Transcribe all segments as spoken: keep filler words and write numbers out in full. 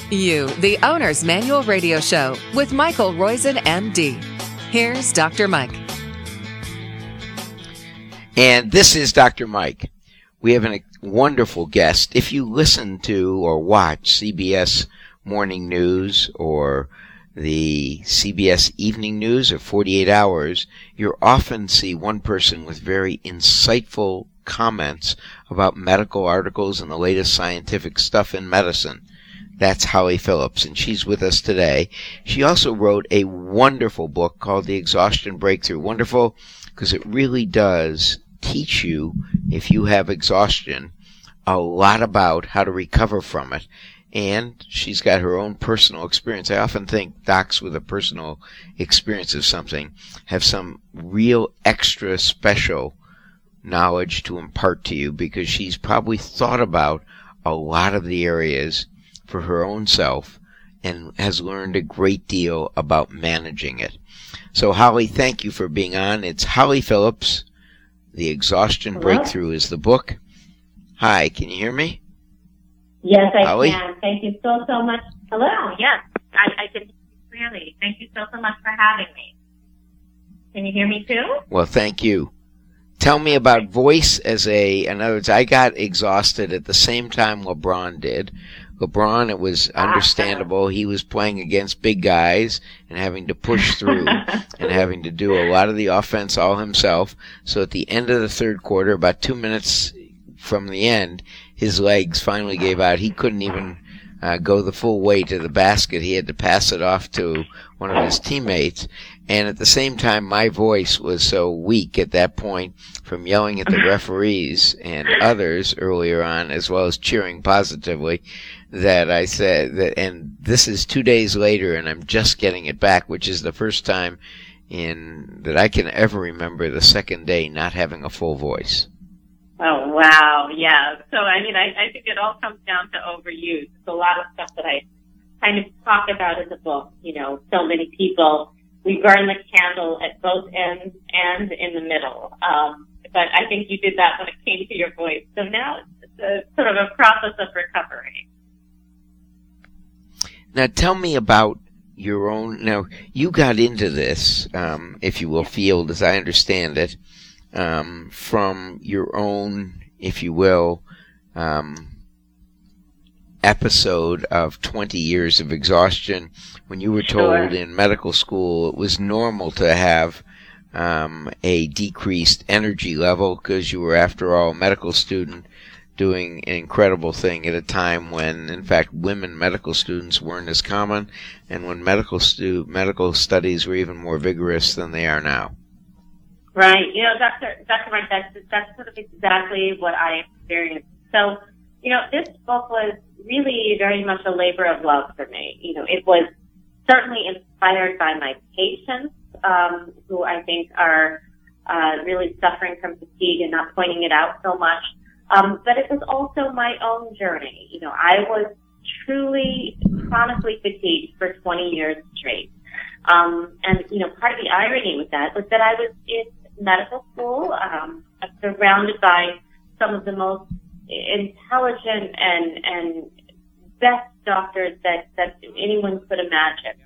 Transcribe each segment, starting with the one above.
You, the Owner's Manual Radio Show with Michael Roizen, M D. Here's Doctor Mike. And this is Doctor Mike. We have a wonderful guest. If you listen to or watch C B S Morning News or the C B S Evening News or forty-eight hours, you'll often see one person with very insightful comments about medical articles and the latest scientific stuff in medicine. That's Holly Phillips, and she's with us today. She also wrote a wonderful book called The Exhaustion Breakthrough. Wonderful because it really does teach you, if you have exhaustion, a lot about how to recover from it. And she's got her own personal experience. I often think docs with a personal experience of something have some real extra special knowledge to impart to you, because she's probably thought about a lot of the areas for her own self and has learned a great deal about managing it. So, Holly, thank you for being on. It's Holly Phillips. The Exhaustion Hello? Breakthrough is the book. Hi, can you hear me? Yes, I Holly? can. Thank you so, so much. Hello, yes, I, I can hear you clearly. Thank you so, so much for having me. Can you hear me too? Well, thank you. Tell me about voice as a, in other words, I got exhausted at the same time LeBron did. LeBron, it was understandable. He was playing against big guys and having to push through and having to do a lot of the offense all himself. So at the end of the third quarter, about two minutes from the end, his legs finally gave out. He couldn't even uh, go the full way to the basket. He had to pass it off to one of his teammates. And at the same time, my voice was so weak at that point from yelling at the referees and others earlier on, as well as cheering positively, that I said that, and this is two days later, and I'm just getting it back, which is the first time in that I can ever remember the second day not having a full voice. Oh, wow, yeah. So, I mean, I, I think it all comes down to overuse. It's a lot of stuff that I kind of talk about in the book. You know, so many people, we burn the candle at both ends and in the middle. Um, but I think you did that when it came to your voice. So now it's a, sort of a process of recovery. Now tell me about your own, now you got into this, um, if you will, field, as I understand it, um, from your own, if you will, um, episode of twenty years of exhaustion, when you were told Sure. in medical school it was normal to have um, a decreased energy level because you were, after all, a medical student doing an incredible thing at a time when, in fact, women medical students weren't as common, and when medical stu- medical studies were even more vigorous than they are now. Right. You know, Doctor Doctor Mike, that's, that's sort of exactly what I experienced. So, you know, this book was really very much a labor of love for me. You know, it was certainly inspired by my patients, um, who I think are uh, really suffering from fatigue and not pointing it out so much. Um, but it was also my own journey. You know, I was truly chronically fatigued for twenty years straight. Um, and, you know, part of the irony with that was that I was in medical school, um, surrounded by some of the most intelligent and, and best doctors that, that anyone could imagine.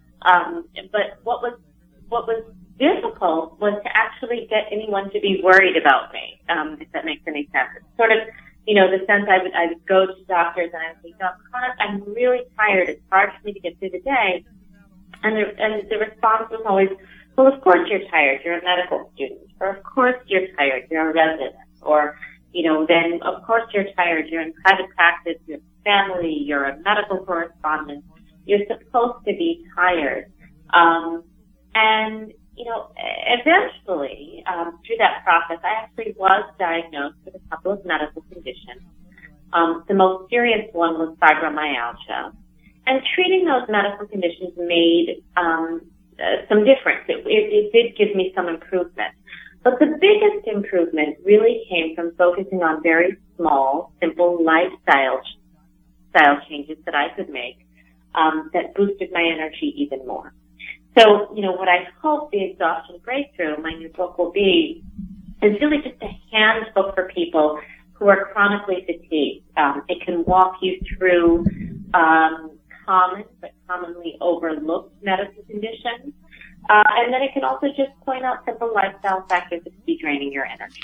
Um, but what was, what was difficult was to actually get anyone to be worried about me, um, if that makes any sense. It's sort of, you know, the sense I would, I would go to doctors and I would say, Doc, I'm really tired. It's hard for me to get through the day. And the, and the response was always, well, of course you're tired. You're a medical student. Or of course you're tired. You're a resident. Or, you know, then of course you're tired. You're in private practice. You have family. You're a medical correspondent. You're supposed to be tired. Um, and, you know, eventually, um, through that process, I actually was diagnosed with a couple of medical conditions. Um, the most serious one was fibromyalgia. And treating those medical conditions made um, uh, some difference. It, it, it did give me some improvement. But the biggest improvement really came from focusing on very small, simple lifestyle style changes that I could make um, that boosted my energy even more. So, you know, what I hope the Exhaustion Breakthrough, my new book, will be is really just a handbook for people who are chronically fatigued. Um, it can walk you through um, common but commonly overlooked medical conditions. Uh, and then it can also just point out simple lifestyle factors that could be draining your energy.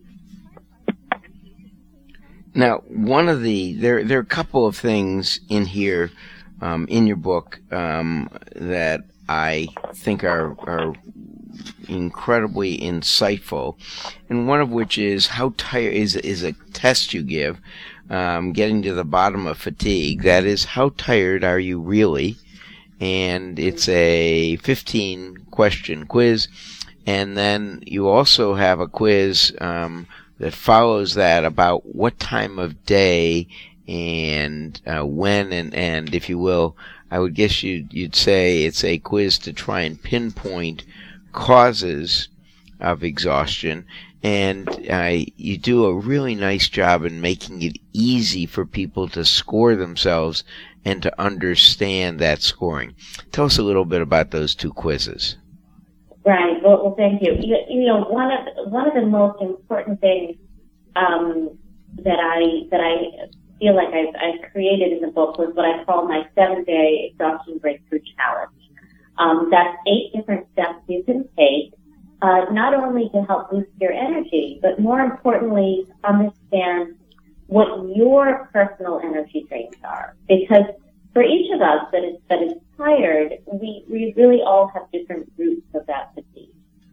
Now, one of the there there are a couple of things in here um, in your book um, that I think are are incredibly insightful, and one of which is how tired is is a test you give, um, getting to the bottom of fatigue. That is, how tired are you really? And it's a fifteen question quiz, and then you also have a quiz um, that follows that about what time of day and uh, when and, and if you will, I would guess you'd, you'd say it's a quiz to try and pinpoint causes of exhaustion, and uh, you do a really nice job in making it easy for people to score themselves and to understand that scoring. Tell us a little bit about those two quizzes. Right. Well, well thank you. you. You know, one of one of the most important things um, that I that I feel like I've, I've created in the book was what I call my seven-day exhaustion breakthrough challenge. Um, that's eight different steps you can take, uh, not only to help boost your energy, but more importantly, understand what your personal energy drains are. Because for each of us that is, that is tired, we, we really all have different roots of that fatigue.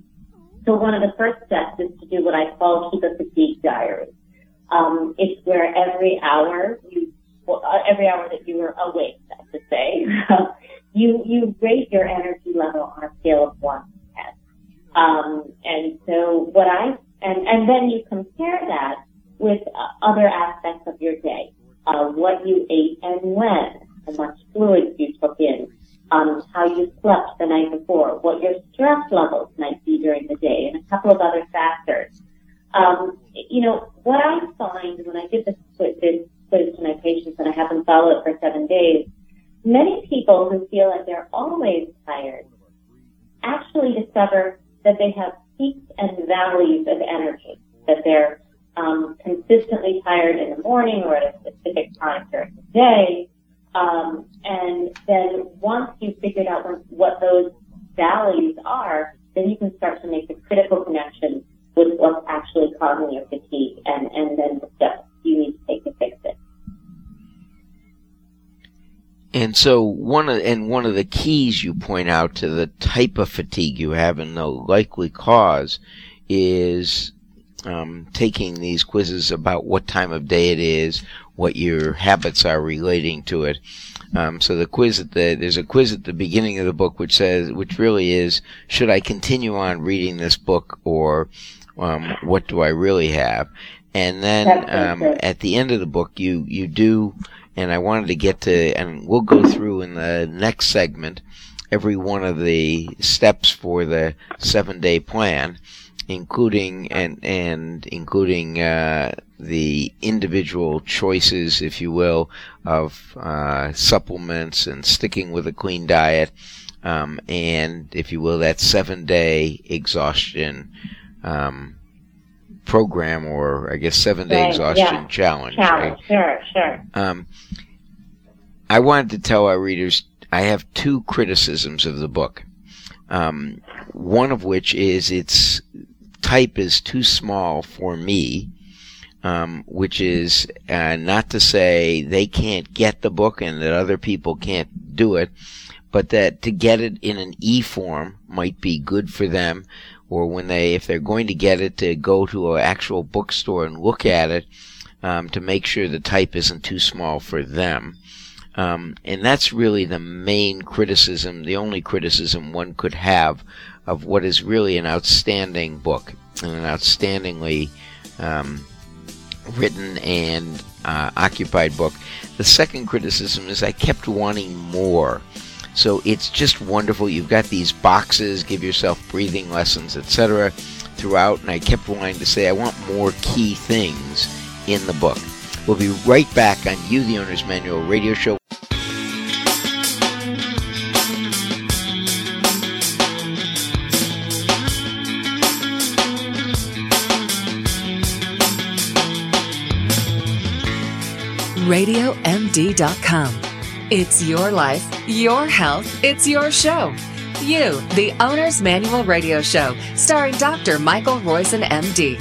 So one of the first steps is to do what I call keep a fatigue diary. Um, it's where every hour you, well, uh, every hour that you are awake, I should say, you, you rate your energy level on a scale of one to ten. Um, and so what I, and, and then you compare that with uh, other aspects of your day, uh, what you ate and when, how much fluids you took in, um, how you slept the night before, what your stress levels might be during the day, and a couple of other factors. Um, you know, what I find when I give this quiz, this quiz to my patients and I have them follow it for seven days, many people who feel like they're always tired actually discover that they have peaks and valleys of energy, that they're Um, consistently tired in the morning or at a specific time during the day. Um, and then once you've figured out what those valleys are, then you can start to make the critical connection with what's actually causing your fatigue and, and then the steps you need to take to fix it. And so one of and one of the keys you point out to the type of fatigue you have and the likely cause is Um, taking these quizzes about what time of day it is, what your habits are relating to it. Um, so the quiz at the there's a quiz at the beginning of the book which says, which really is, should I continue on reading this book, or um, what do I really have? And then um, at the end of the book, you you do, and I wanted to get to, and we'll go through in the next segment every one of the steps for the seven-day plan, including and and including uh, the individual choices, if you will, of uh, supplements and sticking with a clean diet, um, and, if you will, that seven-day exhaustion um, program, or I guess seven-day right, exhaustion yeah. challenge. Challenge, right? sure, sure. Um, I wanted to tell our readers I have two criticisms of the book. Um, one of which is its type is too small for me, um, which is uh, not to say they can't get the book and that other people can't do it, but that to get it in an e-form might be good for them, or when they, if they're going to get it, to go to an actual bookstore and look at it um, to make sure the type isn't too small for them. Um, and that's really the main criticism, the only criticism one could have of what is really an outstanding book, and an outstandingly um, written and uh, occupied book. The second criticism is I kept wanting more. So it's just wonderful. You've got these boxes, give yourself breathing lessons, et cetera, throughout, and I kept wanting to say I want more key things in the book. We'll be right back on You, the Owner's Manual radio show. radio m d dot com. It's your life, your health, it's your show. You, the Owner's Manual Radio Show, starring Doctor Michael Roizen, M D.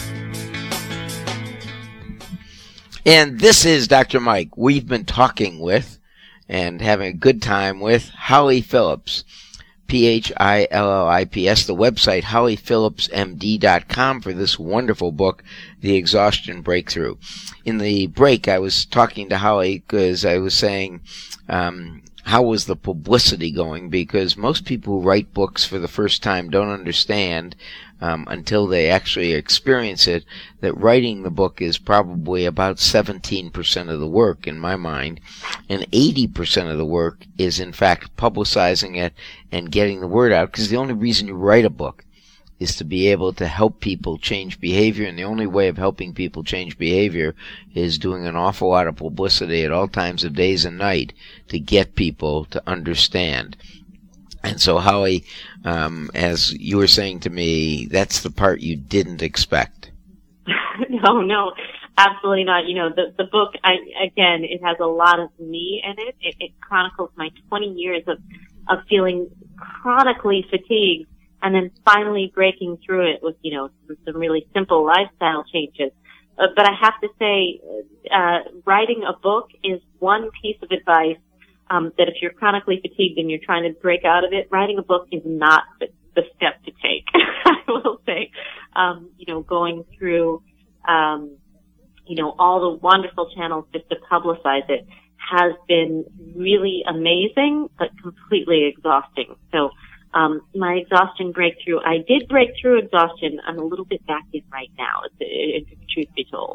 And this is Doctor Mike. We've been talking with and having a good time with Holly Phillips, P H I L L I P S, the website holly phillips m d dot com for this wonderful book, The Exhaustion Breakthrough. In the break, I was talking to Holly because I was saying, um, how was the publicity going? Because most people who write books for the first time don't understand um, until they actually experience it that writing the book is probably about seventeen percent of the work in my mind, and eighty percent of the work is in fact publicizing it and getting the word out, because the only reason you write a book is to be able to help people change behavior, and the only way of helping people change behavior is doing an awful lot of publicity at all times of days and night to get people to understand. And so, Holly, um, as you were saying to me, that's the part you didn't expect. No, no, absolutely not. You know, the the book, I, again, it has a lot of me in it. It, it chronicles my twenty years of, of feeling chronically fatigued, and then finally breaking through it with, you know, some, some really simple lifestyle changes. Uh, but I have to say, uh, writing a book is one piece of advice, um, that if you're chronically fatigued and you're trying to break out of it, writing a book is not the, the step to take. I will say, um, you know, going through, um, you know, all the wonderful channels just to publicize it has been really amazing, but completely exhausting. So, Um, my exhaustion breakthrough, I did break through exhaustion. I'm a little bit back in right now, if the truth be told.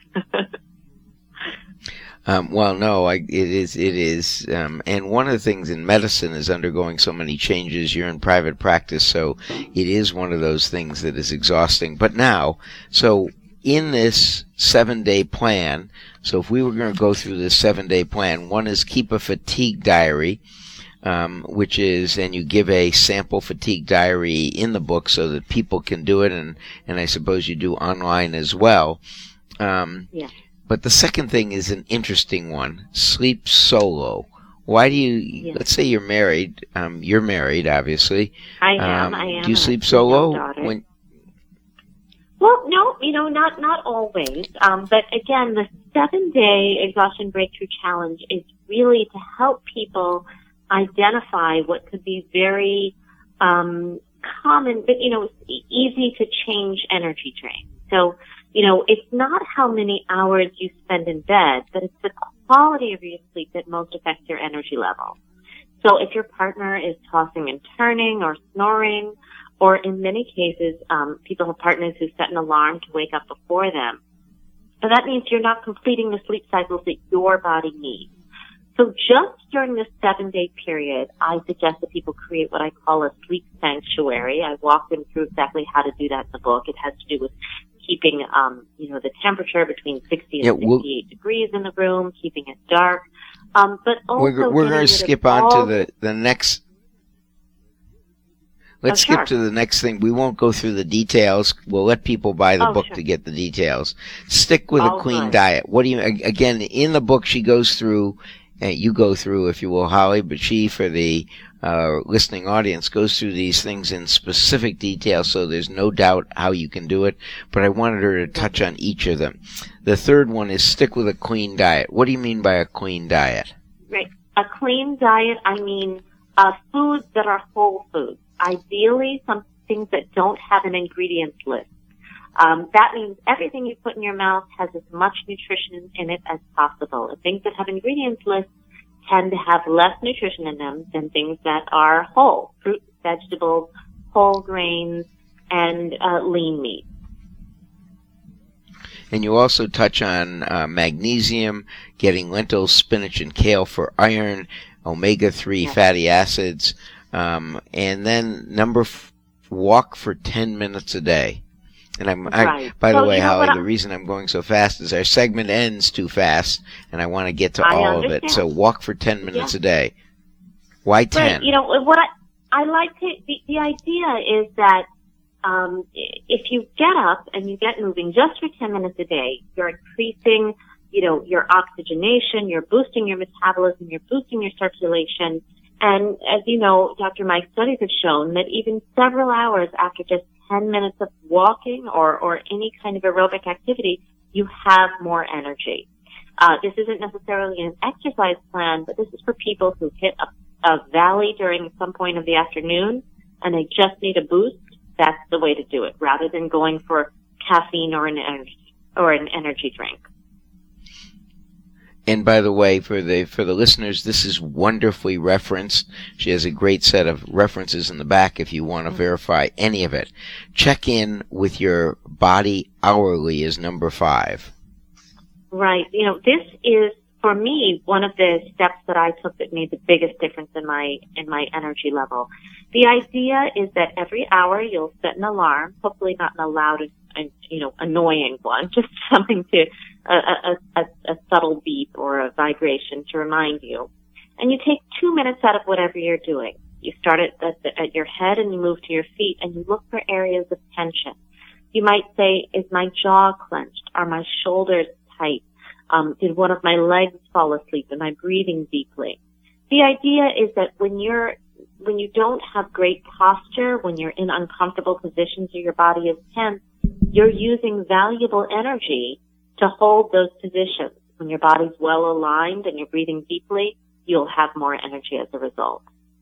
um, well, no, I, it is, it is, um, and one of the things in medicine is undergoing so many changes. You're in private practice, so it is one of those things that is exhausting. But now, so in this seven-day plan, so if we were going to go through this seven-day plan, one is keep a fatigue diary, Um, which is, and you give a sample fatigue diary in the book so that people can do it, and, and I suppose you do online as well. Um, yeah. But the second thing is an interesting one, sleep solo. Why do you, yeah. let's say you're married, um, you're married, obviously. I am, um, I am. Do you sleep solo? When? Well, no, you know, not, not always. Um, but again, the seven-day Exhaustion Breakthrough Challenge is really to help people identify what could be very um common, but, you know, easy to change energy drain. So, you know, it's not how many hours you spend in bed, but it's the quality of your sleep that most affects your energy level. So if your partner is tossing and turning or snoring, or in many cases, um, people have partners who set an alarm to wake up before them, so that means you're not completing the sleep cycles that your body needs. So just during this seven-day period, I suggest that people create what I call a sleep sanctuary. I walk them through exactly how to do that in the book. It has to do with keeping, um, you know, the temperature between sixty and yeah, we'll, sixty-eight degrees in the room, keeping it dark. Um, but also we're, we're going to skip on to the, the next. Let's oh, skip sure. to the next thing. We won't go through the details. We'll let people buy the oh, book sure. to get the details. Stick with oh, a clean good. diet. What do you, again, in the book she goes through, uh, you go through, if you will, Holly, but she, for the uh, listening audience, goes through these things in specific detail, so there's no doubt how you can do it. But I wanted her to touch on each of them. The third one is stick with a clean diet. What do you mean by a clean diet? Right. A clean diet, I mean uh, foods that are whole foods. Ideally, some things that don't have an ingredients list. Um, that means everything you put in your mouth has as much nutrition in it as possible. And things that have ingredients lists tend to have less nutrition in them than things that are whole. Fruits, vegetables, whole grains, and uh, lean meat. And you also touch on uh, magnesium, getting lentils, spinach, and kale for iron, omega three yes. fatty acids, um, and then number f- walk for ten minutes a day. And I'm, right. I, by the so, way, you know Holly, I, the reason I'm going so fast is our segment ends too fast, and I want to get to I all understand. of it. So walk for ten minutes yeah. a day. Why ten? Right. You know, what I, I like to, the, the idea is that um, if you get up and you get moving just for ten minutes a day, you're increasing you know, your oxygenation, you're boosting your metabolism, you're boosting your circulation. And as you know, Doctor Mike, studies have shown that even several hours after just ten minutes of walking or, or any kind of aerobic activity, you have more energy. Uh, this isn't necessarily an exercise plan, but this is for people who hit a, a valley during some point of the afternoon and they just need a boost. That's the way to do it, rather than going for caffeine or an energy, or an energy drink. And by the way, for the for the listeners, this is wonderfully referenced. She has a great set of references in the back if you want to mm-hmm. verify any of it. Check in with your body hourly is number five. Right. You know, this is, for me, one of the steps that I took that made the biggest difference in my in my energy level. The idea is that every hour you'll set an alarm, hopefully not an loud and, you know, annoying one, just something to a, a, a, a subtle beep or a vibration to remind you. And you take two minutes out of whatever you're doing. You start at, at, at your head and you move to your feet and you look for areas of tension. You might say, is my jaw clenched? Are my shoulders tight? Um, did one of my legs fall asleep? Am I breathing deeply? The idea is that when you're, when you don't have great posture, when you're in uncomfortable positions or your body is tense, you're using valuable energy to hold those positions. When your body's well aligned and you're breathing deeply, you'll have more energy as a result.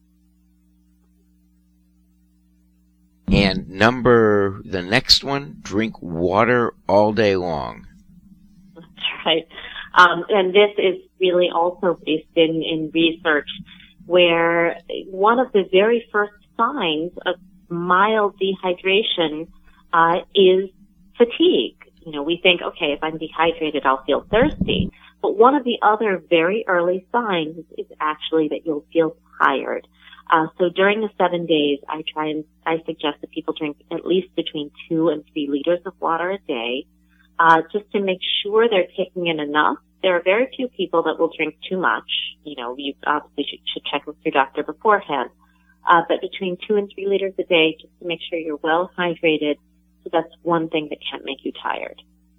And number, the next one, drink water all day long. That's right. Um, and this is really also based in, in research where one of the very first signs of mild dehydration uh, is fatigue. You know, we think, okay, if I'm dehydrated, I'll feel thirsty. But one of the other very early signs is actually that you'll feel tired. Uh, so during the seven days, I try and, I suggest that people drink at least between two and three liters of water a day, uh, just to make sure they're taking in enough. There are very few people that will drink too much. You know, you obviously should, should check with your doctor beforehand. Uh, but between two and three liters a day, just to make sure you're well hydrated. So that's one thing that can't make you tired.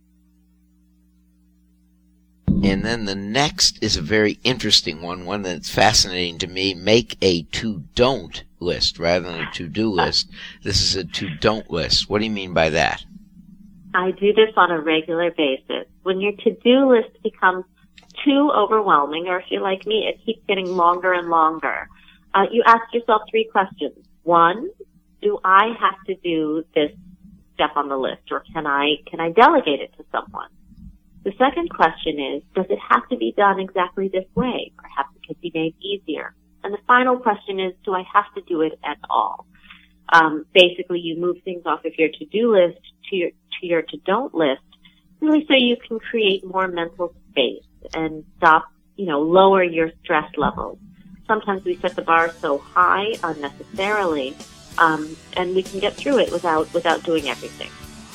And then the next is a very interesting one, one that's fascinating to me. Make a to-don't list rather than a to-do list. This is a to-don't list. What do you mean by that? I do this on a regular basis. When your to-do list becomes too overwhelming, or if you're like me, it keeps getting longer and longer, uh, you ask yourself three questions. One, do I have to do this step on the list, or can I, can I delegate it to someone? The second question is, does it have to be done exactly this way? Perhaps it could be made easier. And the final question is, do I have to do it at all? Um, basically, you move things off of your to-do list to your, to your to-don't list, really so you can create more mental space and stop, you know, lower your stress levels. Sometimes we set the bar so high unnecessarily, um, and we can get through it without, without doing everything.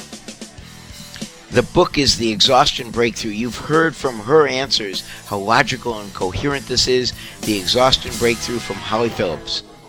The book is The Exhaustion Breakthrough. You've heard from her answers how logical and coherent this is. The Exhaustion Breakthrough from Holly Phillips.